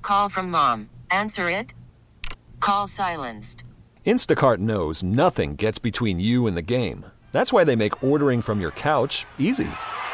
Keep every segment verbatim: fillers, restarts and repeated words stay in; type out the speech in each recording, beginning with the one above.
call from mom. Answer it. Call silenced. Instacart knows nothing gets between you and the game. That's why they make ordering from your couch easy.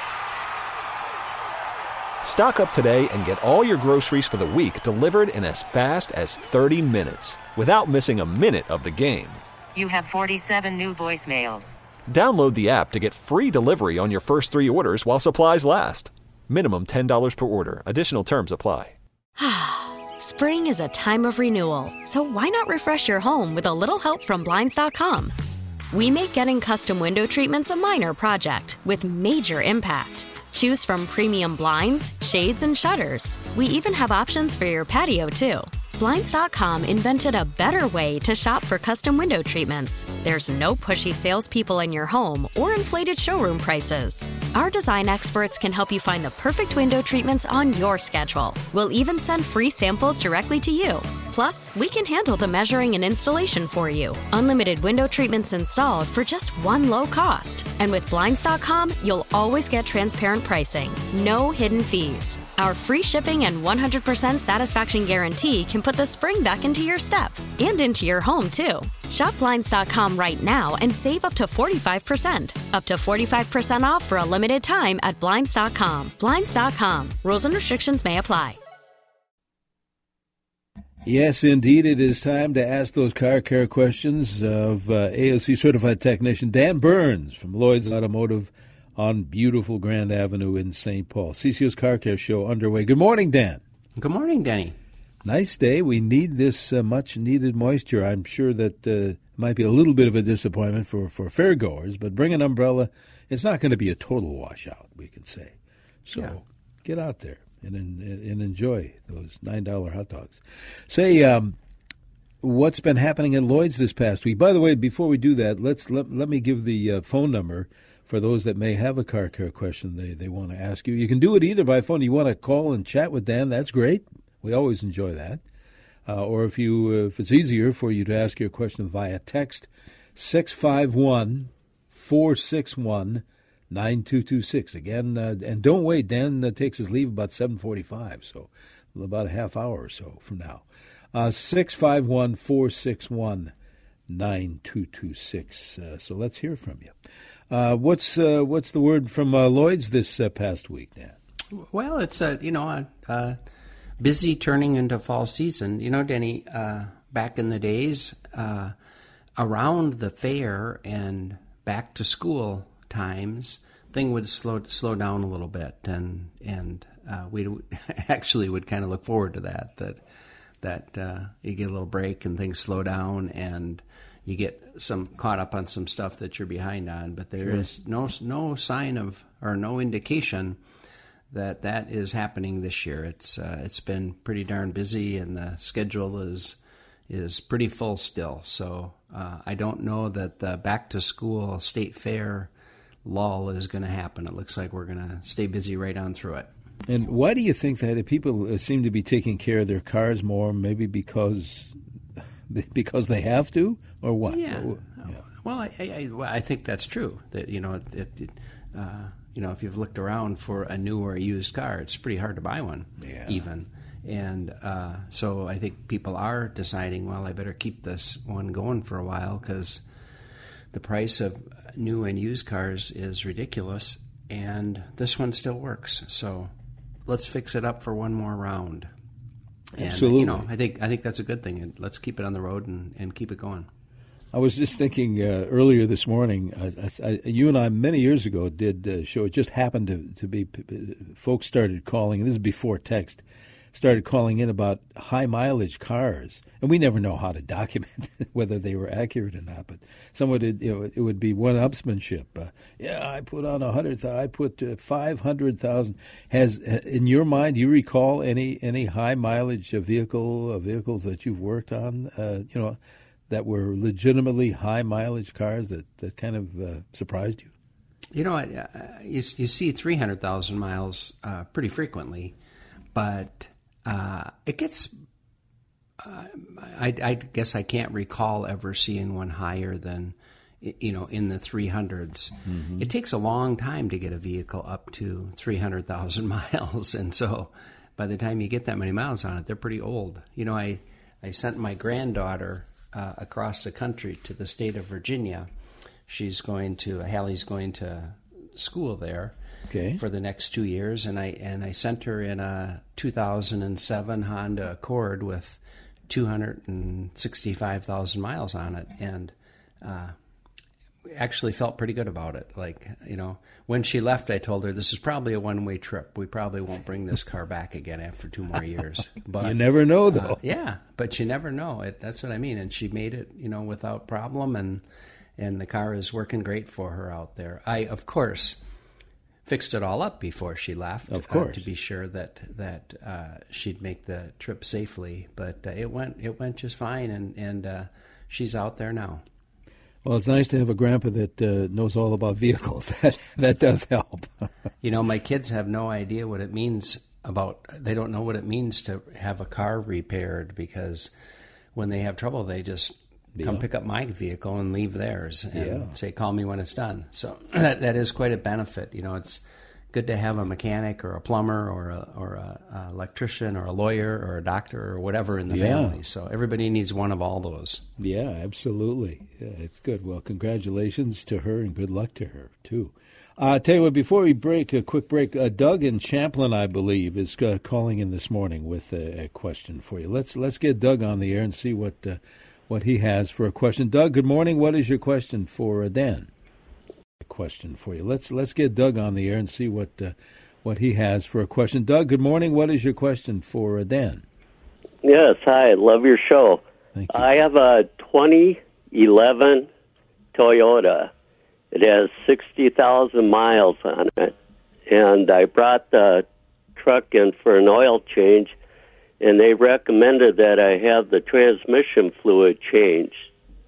Stock up today and get all your groceries for the week delivered in as fast as thirty minutes without missing a minute of the game. You have forty-seven new voicemails. Download the app to get free delivery on your first three orders while supplies last. Minimum ten dollars per order. Additional terms apply. Spring is a time of renewal, so why not refresh your home with a little help from Blinds dot com? We make getting custom window treatments a minor project with major impact. Choose from premium blinds, shades, and shutters. We even have options for your patio, too. Blinds dot com invented a better way to shop for custom window treatments. There's no pushy salespeople in your home or inflated showroom prices. Our design experts can help you find the perfect window treatments on your schedule. We'll even send free samples directly to you. Plus, we can handle the measuring and installation for you. Unlimited window treatments installed for just one low cost. And with Blinds dot com, you'll always get transparent pricing. No hidden fees. Our free shipping and one hundred percent satisfaction guarantee can put the spring back into your step and into your home, too. Shop Blinds dot com right now and save up to forty-five percent. Up to forty-five percent off for a limited time at Blinds dot com. Blinds dot com. Rules and restrictions may apply. Yes, indeed, it is time to ask those car care questions of uh, A O C certified technician Dan Burns from Lloyd's Automotive on beautiful Grand Avenue in Saint Paul. C C O's Car Care Show underway. Good morning, Dan. Good morning, Denny. Nice day. We need this uh, much-needed moisture. I'm sure that uh, might be a little bit of a disappointment for, for fairgoers, but bring an umbrella. It's not going to be a total washout, we can say. So yeah. Get out there and and enjoy those nine dollar hot dogs. Say, um, what's been happening at Lloyd's this past week? By the way, before we do that, let's let, let me give the uh, phone number for those that may have a car care question they, they want to ask you. You can do it either by phone. You want to call and chat with Dan, that's great. We always enjoy that. Uh, or if you uh, if it's easier for you to ask your question via text, six five one, four six one, nine two two six. Again, uh, and don't wait. Dan uh, takes his leave about seven forty-five, so about a half hour or so from now. Uh, six five one, four six one, nine two two six. Uh, so let's hear from you. Uh, what's uh, what's the word from uh, Lloyd's this uh, past week, Dan? Well, it's a you know a, a busy turning into fall season. You know, Denny, uh, back in the days, uh, around the fair and back to school times, thing would slow slow down a little bit, and and uh, we actually would kind of look forward to that. That that uh, you get a little break and things slow down, and you get some caught up on some stuff that you're behind on. But there sure. is no no sign of or no indication that that is happening this year. It's uh, it's been pretty darn busy, and the schedule is is pretty full still. So uh, I don't know that the back to school state fair lull is going to happen. It looks like we're going to stay busy right on through it. And why do you think that? If people seem to be taking care of their cars more, maybe because because they have to, or what? Yeah. Or, yeah. Well, I, I I think that's true. That you know, it, it, uh, you know, if you've looked around for a new or a used car, it's pretty hard to buy one, yeah. even. And uh, so I think people are deciding, well, I better keep this one going for a while because the price of new and used cars is ridiculous, and this one still works. So let's fix it up for one more round. And, Absolutely. You know, I think I think that's a good thing. And let's keep it on the road and, and keep it going. I was just thinking uh, earlier this morning, I, I, you and I many years ago did a show. It just happened to, to be, folks started calling, and this is before text, started calling in about high mileage cars. And we never know how to document whether they were accurate or not. But someone would, you know, it would be one-upsmanship. Uh, yeah, I put on a hundred thousand. I put uh, five hundred thousand. Has in your mind, do you recall any any high mileage vehicle uh, vehicles that you've worked on? Uh, you know, that were legitimately high mileage cars that that kind of uh, surprised you. You know, uh, you you see three hundred thousand miles uh, pretty frequently, but uh, it gets. Uh, I, I guess I can't recall ever seeing one higher than, you know, in the three hundreds. Mm-hmm. It takes a long time to get a vehicle up to three hundred thousand miles. And so by the time you get that many miles on it, they're pretty old. You know, I, I sent my granddaughter uh, across the country to the state of Virginia. She's going to, Hallie's going to school there okay. for the next two years, and I and I sent her in a two thousand seven Honda Accord with two hundred sixty-five thousand miles on it, and uh, actually felt pretty good about it. Like, you know, when she left, I told her, this is probably a one-way trip. We probably won't bring this car back again after two more years. But you never know, though. Uh, yeah, but you never know. It, that's what I mean. And she made it, you know, without problem, and and the car is working great for her out there. I, of course, fixed it all up before she left. Of course. Uh, to be sure that that uh, she'd make the trip safely. But uh, it went it went just fine, and and uh, she's out there now. Well, it's nice to have a grandpa that uh, knows all about vehicles. that, that does help. You know, my kids have no idea what it means about, they don't know what it means to have a car repaired, because when they have trouble, they just yeah. come pick up my vehicle and leave theirs and yeah. say, call me when it's done. So that that is quite a benefit. You know, it's good to have a mechanic or a plumber or a, or a, a electrician or a lawyer or a doctor or whatever in the yeah. family. So everybody needs one of all those. Yeah, absolutely. Yeah, it's good. Well, congratulations to her and good luck to her, too. Uh, tell you what, before we break, a quick break, uh, Doug in Champlin, I believe, is uh, calling in this morning with a, a question for you. Let's let's get Doug on the air and see what uh, what he has for a question. Doug, good morning. What is your question for uh, Dan? Question for you. Let's let's get Doug on the air and see what uh, what he has for a question. Doug, good morning. What is your question for uh, Dan? Yes, hi. Love your show. Thank you. I have a twenty eleven Toyota. It has sixty thousand miles on it, and I brought the truck in for an oil change, and they recommended that I have the transmission fluid changed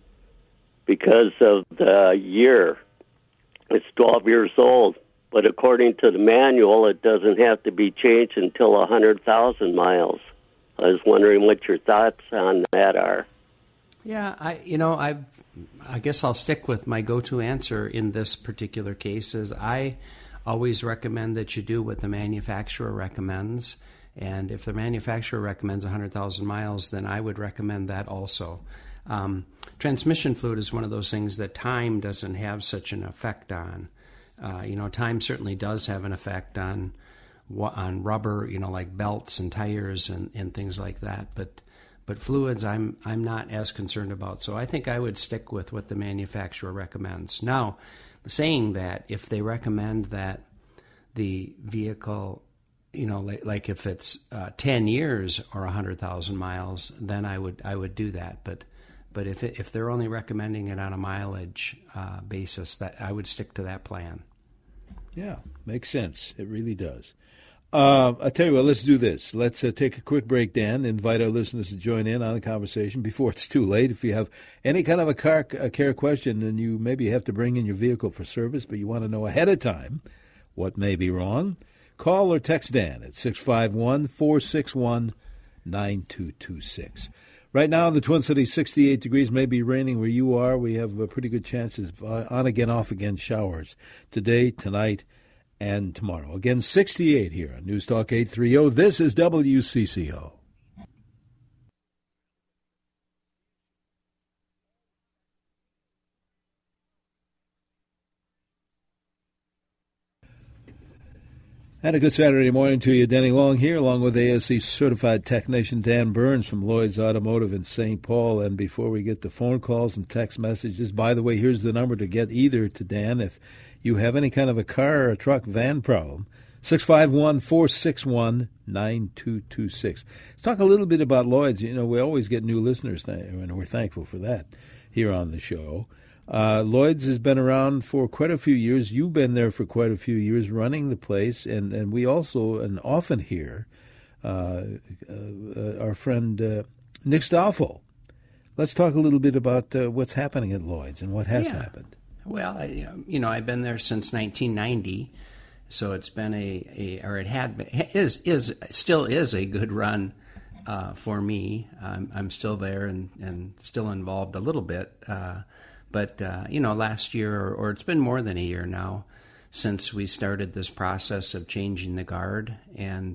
because of the year. It's twelve years old, but according to the manual, it doesn't have to be changed until one hundred thousand miles. I was wondering what your thoughts on that are. Yeah, I you know, I I guess I'll stick with my go-to answer in this particular case is I always recommend that you do what the manufacturer recommends, and if the manufacturer recommends one hundred thousand miles, then I would recommend that also. Um, transmission fluid is one of those things that time doesn't have such an effect on. Uh, you know, time certainly does have an effect on on rubber, you know, like belts and tires and, and things like that. But but fluids, I'm I'm not as concerned about. So I think I would stick with what the manufacturer recommends. Now, saying that, if they recommend that the vehicle, you know, like, like if it's uh, ten years or one hundred thousand miles, then I would I would do that. But But if it, if they're only recommending it on a mileage uh, basis, that I would stick to that plan. Yeah, makes sense. It really does. Uh, I tell you what, let's do this. Let's uh, take a quick break, Dan. Invite our listeners to join in on the conversation before it's too late. If you have any kind of a car a care question and you maybe have to bring in your vehicle for service, but you want to know ahead of time what may be wrong, call or text Dan at six five one, four six one, nine two two six. Right now in the Twin Cities, sixty-eight degrees, may be raining where you are. We have a pretty good chances of on again, off again showers today, tonight, and tomorrow. Again, sixty-eight here on News Talk eight thirty. This is W C C O. And a good Saturday morning to you. Denny Long here, along with A S C certified technician Dan Burns from Lloyd's Automotive in Saint Paul. And before we get to phone calls and text messages, by the way, here's the number to get either to Dan if you have any kind of a car or a truck van problem. six five one, four six one, nine two two six. Let's talk a little bit about Lloyd's. You know, we always get new listeners, and we're thankful for that here on the show. Uh, Lloyd's has been around for quite a few years. You've been there for quite a few years running the place, and, and we also and often hear uh, uh, our friend uh, Nick Stoffel. Let's talk a little bit about uh, what's happening at Lloyd's and what has yeah. happened. Well, I, you know, I've been there since nineteen ninety, so it's been a, a or it had been, is is still is a good run uh, for me. I'm, I'm still there and, and still involved a little bit. Uh, But, uh, you know, last year, or, or it's been more than a year now, since we started this process of changing the guard. And,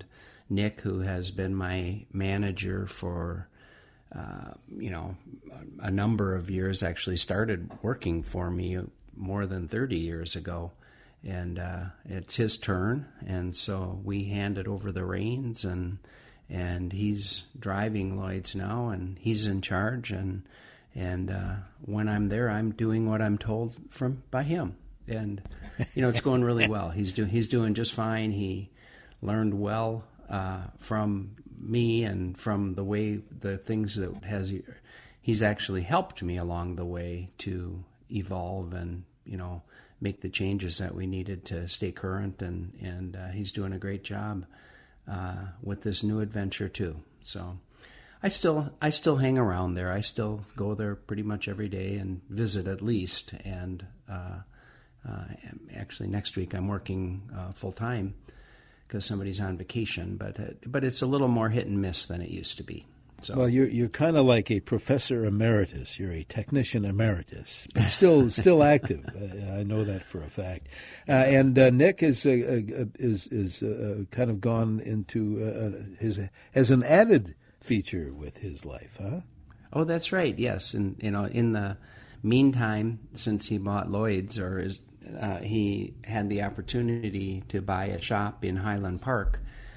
Nick, who has been my manager for, uh, you know, a number of years, actually started working for me more than thirty years ago. And uh, it's his turn, and so we handed over the reins, and and he's driving Lloyd's now, and he's in charge, and and uh, when I'm there, I'm doing what I'm told from by him, and you know it's going really well. He's doing he's doing just fine. He learned well uh, from me and from the way the things that has he's actually helped me along the way to evolve and you know. make the changes that we needed to stay current, and and uh, he's doing a great job uh, with this new adventure too. So I still I still hang around there. I still go there pretty much every day and visit at least. And uh, uh, actually next week I'm working uh, full time because somebody's on vacation. But uh, but it's a little more hit and miss than it used to be. So. Well, you're you're kind of like a professor emeritus. You're a technician emeritus, but still still active. Uh, I know that for a fact. Uh, and uh, Nick is uh, uh, is is uh, kind of gone into uh, his as an added feature with his life, huh? Oh, that's right. Yes, and you know, in the meantime, since he bought Lloyd's, or is, uh, he had the opportunity to buy a shop in Highland Park,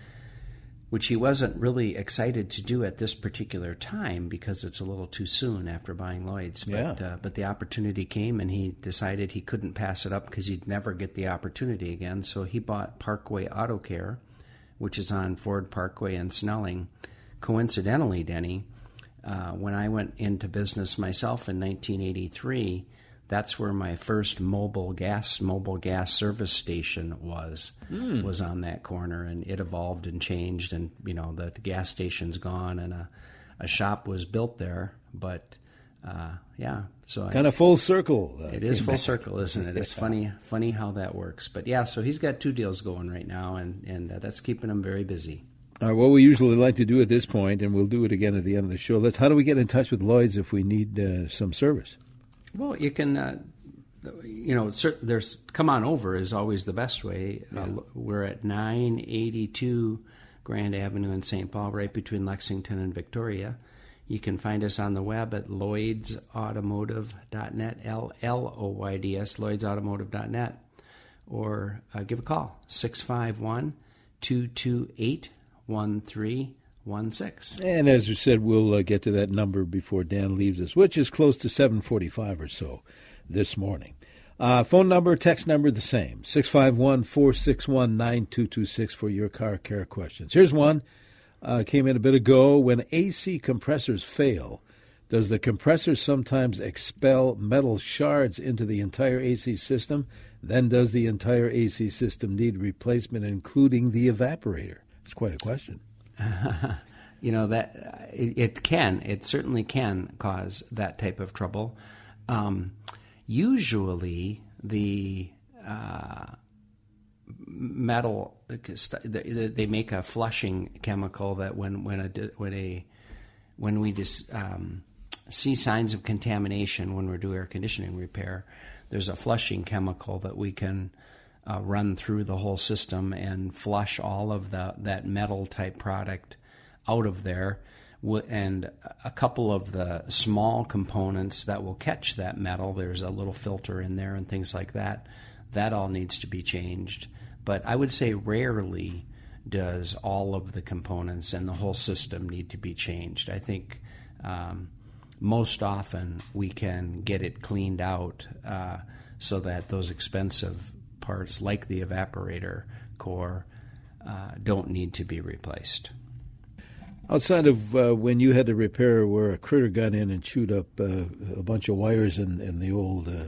which he wasn't really excited to do at this particular time because it's a little too soon after buying Lloyd's. But, yeah. uh, but the opportunity came, and he decided he couldn't pass it up because he'd never get the opportunity again. So he bought Parkway Auto Care, which is on Ford Parkway in Snelling. Coincidentally, Denny, uh, when I went into business myself in nineteen eighty-three, that's where my first mobile gas mobile gas service station was mm. was on that corner, and it evolved and changed, and you know the, the gas station's gone, and a, a shop was built there. But uh, yeah, so kind I, of full circle. Uh, it is full back. circle, isn't it? It's funny funny how that works. But yeah, so he's got two deals going right now, and and uh, that's keeping him very busy. All right, what we usually like to do at this point, and we'll do it again at the end of the show. Let's. How do we get in touch with Lloyd's if we need uh, some service? Well, you can, uh, you know, there's come on over is always the best way. Yeah. Uh, we're at nine eighty-two Grand Avenue in Saint Paul, right between Lexington and Victoria. You can find us on the web at lloyds automotive dot net, L L O Y D S, lloyds automotive dot net, or uh, give a call, six five one, two two eight, one three one six. And as you said, we'll uh, get to that number before Dan leaves us, which is close to seven forty-five or so this morning. Uh, phone number, text number, the same, six five one, four six one, nine two two six for your car care questions. Here's one, uh, came in a bit ago. When A C compressors fail, does the compressor sometimes expel metal shards into the entire A C system? Then does the entire A C system need replacement, including the evaporator? It's quite a question. you know, that it, it can, it certainly can cause that type of trouble. Um, usually the uh, metal, they make a flushing chemical that when, when a, when a, when we just um, see signs of contamination when we do air conditioning repair, there's a flushing chemical that we can Uh, run through the whole system and flush all of the that metal type product out of there, and a couple of the small components that will catch that metal. There's a little filter in there and things like that. That all needs to be changed. But I would say rarely does all of the components and the whole system need to be changed. I think um, most often we can get it cleaned out uh, so that those expensive parts like the evaporator core uh, don't need to be replaced. Outside of uh, when you had to repair where a critter got in and chewed up uh, a bunch of wires in, in the old uh,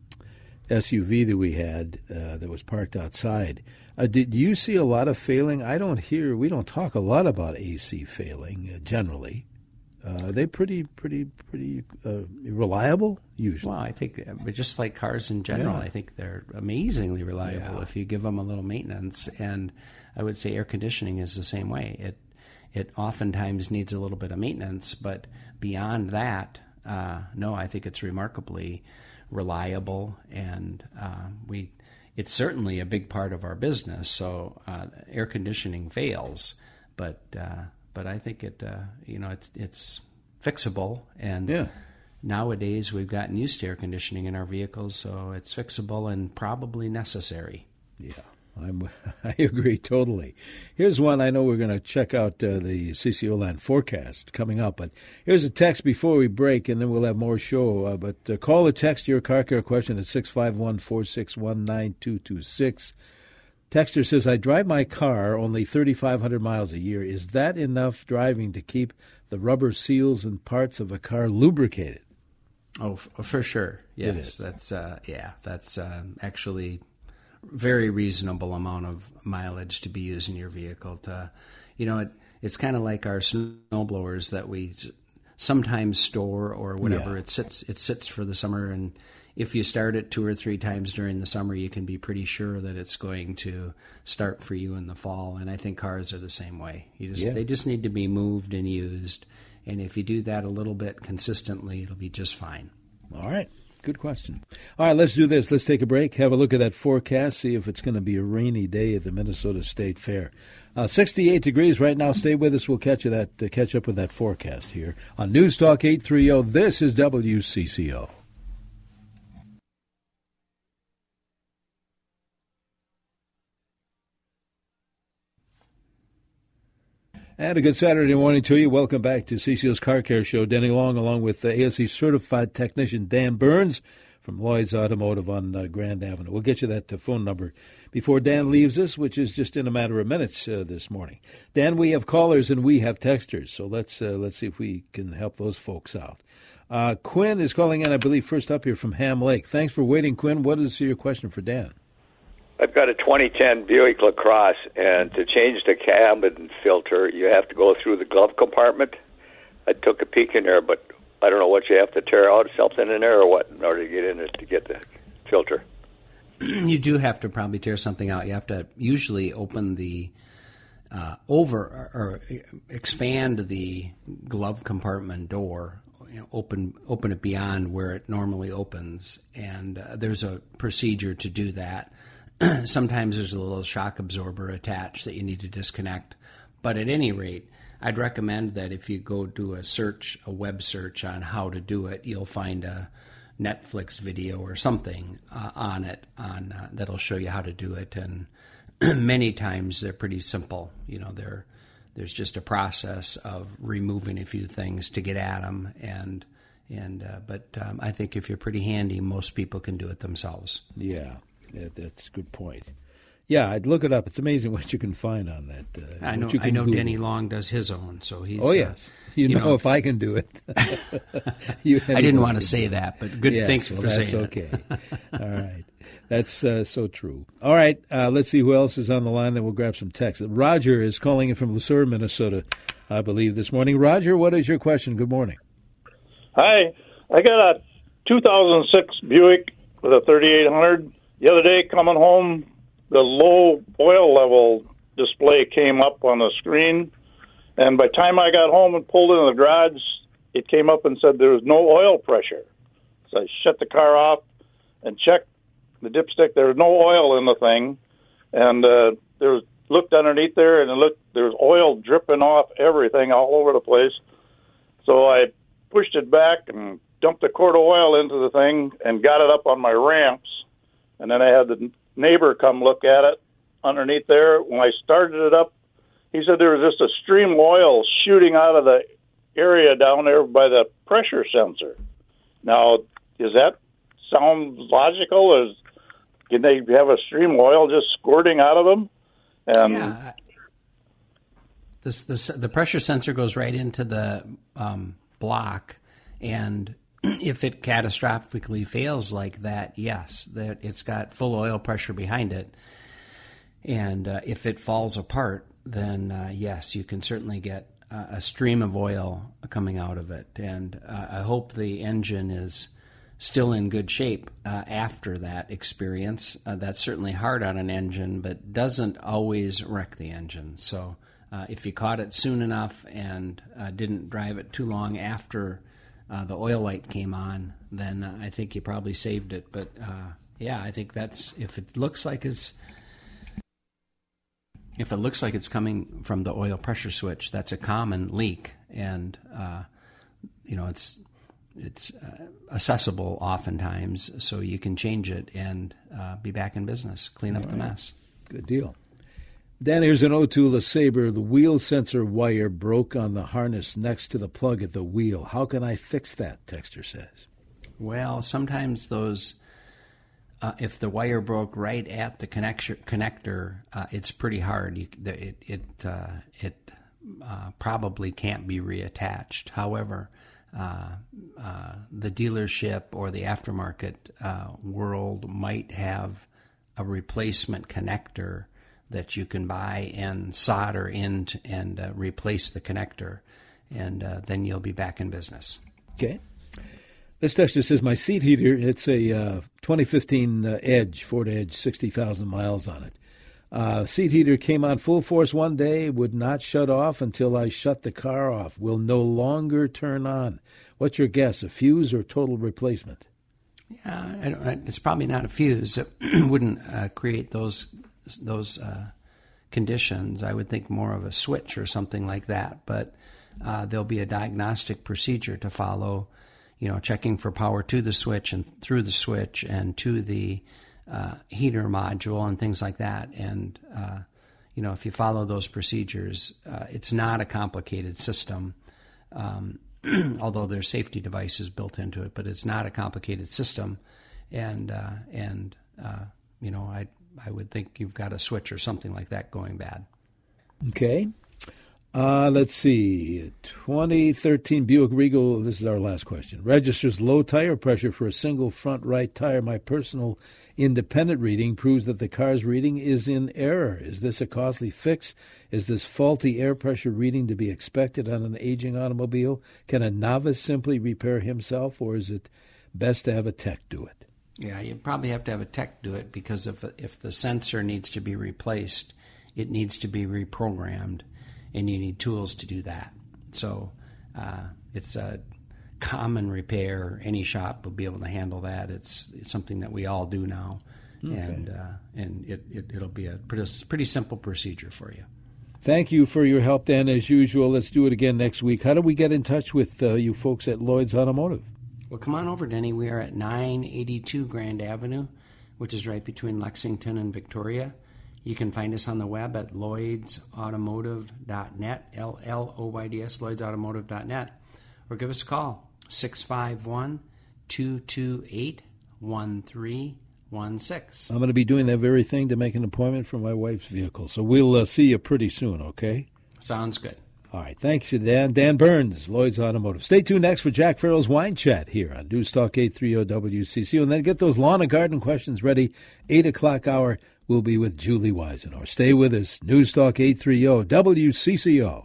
S U V that we had uh, that was parked outside, uh, did you see a lot of failing? I don't hear, we don't talk a lot about A C failing uh, generally. Uh, are they pretty, pretty, pretty uh, reliable usually? Well, I think, but just like cars in general, yeah. I think they're amazingly reliable yeah. if you give them a little maintenance. And I would say air conditioning is the same way. It it oftentimes needs a little bit of maintenance, but beyond that, uh, no, I think it's remarkably reliable, and uh, we it's certainly a big part of our business. So uh, air conditioning fails. but uh, but I think it uh, you know it's it's fixable, and Yeah. nowadays we've gotten used to air conditioning in our vehicles, so it's fixable and probably necessary. Yeah, I'm, I agree totally. Here's one. I know we're going to check out uh, the C C O Land forecast coming up, but here's a text before we break, and then we'll have more show. Uh, but uh, call or text your car care question at six five one, four six one, nine two two six. Texter says, I drive my car only thirty-five hundred miles a year. Is that enough driving to keep the rubber seals and parts of a car lubricated? Oh, f- for sure. Yes, It is. that's uh, yeah, that's uh, actually very reasonable amount of mileage to be using your vehicle. To, you know, it it's kind of like our snow blowers that we sometimes store or whatever. Yeah. It sits it sits for the summer, and if you start it two or three times during the summer, you can be pretty sure that it's going to start for you in the fall. And I think cars are the same way. You just Yeah. they just need to be moved and used. And if you do that a little bit consistently, it'll be just fine. All right. Good question. All right, let's do this. Let's take a break, have a look at that forecast, see if it's going to be a rainy day at the Minnesota State Fair. Uh, sixty-eight degrees right now. Stay with us. We'll catch you that uh, catch up with that forecast here on News Talk eight thirty. This is W C C O. And a good Saturday morning to you. Welcome back to C C O's Car Care Show. Denny Long, along with uh, A S C certified technician Dan Burns from Lloyd's Automotive on uh, Grand Avenue. We'll get you that uh, phone number before Dan leaves us, which is just in a matter of minutes uh, this morning. Dan, we have callers and we have texters, so let's uh, let's see if we can help those folks out. Uh, Quinn is calling in, I believe, first up here from Ham Lake. Thanks for waiting, Quinn. What is your question for Dan? I've got a twenty ten Buick LaCrosse, and to change the cabin filter, you have to go through the glove compartment. I took a peek in there, but I don't know what you have to tear out, something in there or what, in order to get in it to get the filter. You do have to probably tear something out. You have to usually open the uh, over or, or expand the glove compartment door, you know, open open it beyond where it normally opens, and uh, there's a procedure to do that. Sometimes there's a little shock absorber attached that you need to disconnect. But at any rate, I'd recommend that if you go do a search, a web search on how to do it, you'll find a Netflix video or something uh, on it on uh, that'll show you how to do it. And many times they're pretty simple. You know, they're, there's just a process of removing a few things to get at them. And and uh, but um, I think if you're pretty handy, most people can do it themselves. Yeah. Yeah, that's a good point. Yeah, I'd look it up. It's amazing what you can find on that. Uh, I know. what you I can know. Google. Denny Long does his own, so he's. Oh yes, uh, you, you know, know if I can do it. you, I didn't want to say that, but good. Yes, Thanks well, for that's saying okay. it. All right, that's uh, so true. All right, uh, let's see who else is on the line. Then we'll grab some text. Roger is calling in from Lucerne, Minnesota, I believe, this morning. Roger, what is your question? Good morning. Hi, I got a two thousand six Buick with a thirty-eight hundred. The other day, coming home, the low oil level display came up on the screen, and by the time I got home and pulled into the garage, it came up and said there was no oil pressure. So I shut the car off and checked the dipstick. There was no oil in the thing, and uh, there was looked underneath there, and it looked there was oil dripping off everything all over the place. So I pushed it back and dumped a quart of oil into the thing and got it up on my ramps. And then I had the neighbor come look at it underneath there. When I started it up, he said there was just a stream of oil shooting out of the area down there by the pressure sensor. Now, does that sound logical? Is, can they have a stream of oil just squirting out of them? And yeah. This, this, the pressure sensor goes right into the um, block, and if it catastrophically fails like that, yes, that it's got full oil pressure behind it. And uh, if it falls apart, then uh, yes, you can certainly get uh, a stream of oil coming out of it. And uh, I hope the engine is still in good shape uh, after that experience. Uh, that's certainly hard on an engine, but doesn't always wreck the engine. So uh, if you caught it soon enough and uh, didn't drive it too long after Uh, the oil light came on, then uh, I think you probably saved it. But uh, yeah, I think that's, if it looks like it's if it looks like it's coming from the oil pressure switch, that's a common leak, and uh, you know it's it's uh, accessible oftentimes, so you can change it and uh, be back in business, clean up All the right. mess. Good deal. Dan, here's an oh two LeSabre. The wheel sensor wire broke on the harness next to the plug at the wheel. How can I fix that? Texter says. Well, sometimes those. Uh, if the wire broke right at the connector, connector, uh, it's pretty hard. You, it it uh, it uh, probably can't be reattached. However, uh, uh, the dealership or the aftermarket uh, world might have a replacement connector that you can buy and solder in t- and uh, replace the connector, and uh, then you'll be back in business. Okay. This texter says, my seat heater, it's a uh, twenty fifteen uh, Edge, Ford Edge, sixty thousand miles on it. Uh, seat heater came on full force one day, would not shut off until I shut the car off, will no longer turn on. What's your guess, a fuse or total replacement? Yeah, I don't, it's probably not a fuse. It wouldn't uh, create those those uh, conditions. I would think more of a switch or something like that, but uh, there'll be a diagnostic procedure to follow, you know, checking for power to the switch and through the switch and to the uh, heater module and things like that. And, uh, you know, if you follow those procedures, uh, it's not a complicated system, um, although there's safety devices built into it, but it's not a complicated system. And, uh, and uh, you know, I, I would think you've got a switch or something like that going bad. Okay. Uh, let's see, twenty thirteen Buick Regal, this is our last question, registers low tire pressure for a single front right tire. My personal independent reading proves that the car's reading is in error. Is this a costly fix? Is this faulty air pressure reading to be expected on an aging automobile? Can a novice simply repair himself, or is it best to have a tech do it? Yeah, you probably have to have a tech do it, because if if the sensor needs to be replaced, it needs to be reprogrammed, and you need tools to do that. So uh, it's a common repair. Any shop will be able to handle that. It's, it's something that we all do now, okay. and uh, and it, it, it'll be a pretty, pretty simple procedure for you. Thank you for your help, Dan, as usual. Let's do it again next week. How do we get in touch with uh, you folks at Lloyd's Automotive? Well, come on over, Denny. We are at nine eighty-two Grand Avenue, which is right between Lexington and Victoria. You can find us on the web at lloyds automotive dot net, L L O Y D S, lloyds automotive dot net, or give us a call, six five one, two two eight, one three one six. I'm going to be doing that very thing to make an appointment for my wife's vehicle, so we'll uh, see you pretty soon, okay? Sounds good. All right, thanks to Dan. Dan Burns, Lloyd's Automotive. Stay tuned next for Jack Farrell's Wine Chat here on News Talk eight thirty W C C. And then get those lawn and garden questions ready. eight o'clock hour, we'll be with Julie Weisenor. Stay with us. News Talk eight thirty W C C O.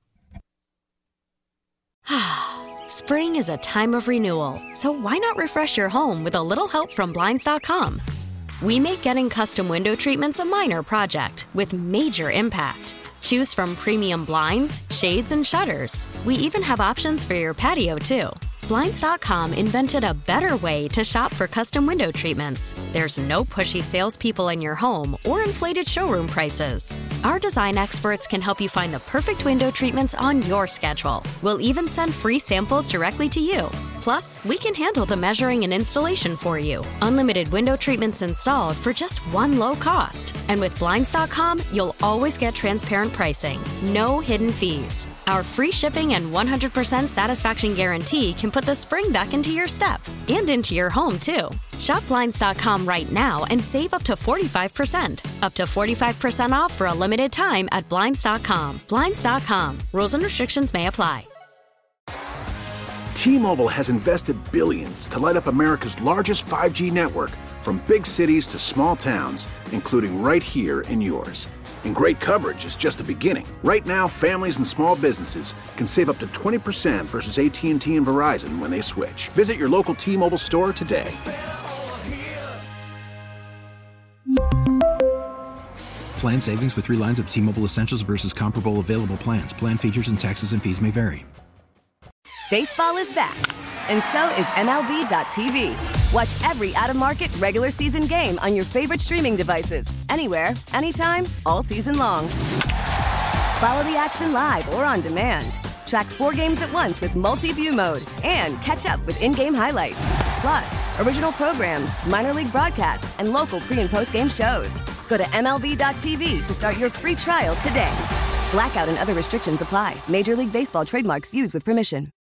Spring is a time of renewal, so why not refresh your home with a little help from Blinds dot com? We make getting custom window treatments a minor project with major impact. Choose from premium blinds, shades, and shutters. We even have options for your patio, too. Blinds dot com invented a better way to shop for custom window treatments. There's no pushy salespeople in your home or inflated showroom prices. Our design experts can help you find the perfect window treatments on your schedule. We'll even send free samples directly to you. Plus, we can handle the measuring and installation for you. Unlimited window treatments installed for just one low cost. And with Blinds dot com, you'll always get transparent pricing. No hidden fees. Our free shipping and one hundred percent satisfaction guarantee can put the spring back into your step and into your home, too. Shop Blinds dot com right now and save up to forty-five percent. Up to forty-five percent off for a limited time at Blinds dot com. Blinds dot com. Rules and restrictions may apply. T-Mobile has invested billions to light up America's largest five G network, from big cities to small towns, including right here in yours. And great coverage is just the beginning. Right now, families and small businesses can save up to twenty percent versus A T and T and Verizon when they switch. Visit your local T-Mobile store today. Plan savings with three lines of T-Mobile Essentials versus comparable available plans. Plan features and taxes and fees may vary. Baseball is back, and so is M L B dot T V. Watch every out-of-market regular season game on your favorite streaming devices, anywhere, anytime, all season long. Follow the action live or on demand. Track four games at once with multi-view mode and catch up with in-game highlights. Plus, original programs, minor league broadcasts, and local pre- and post-game shows. Go to M L B dot T V to start your free trial today. Blackout and other restrictions apply. Major League Baseball trademarks used with permission.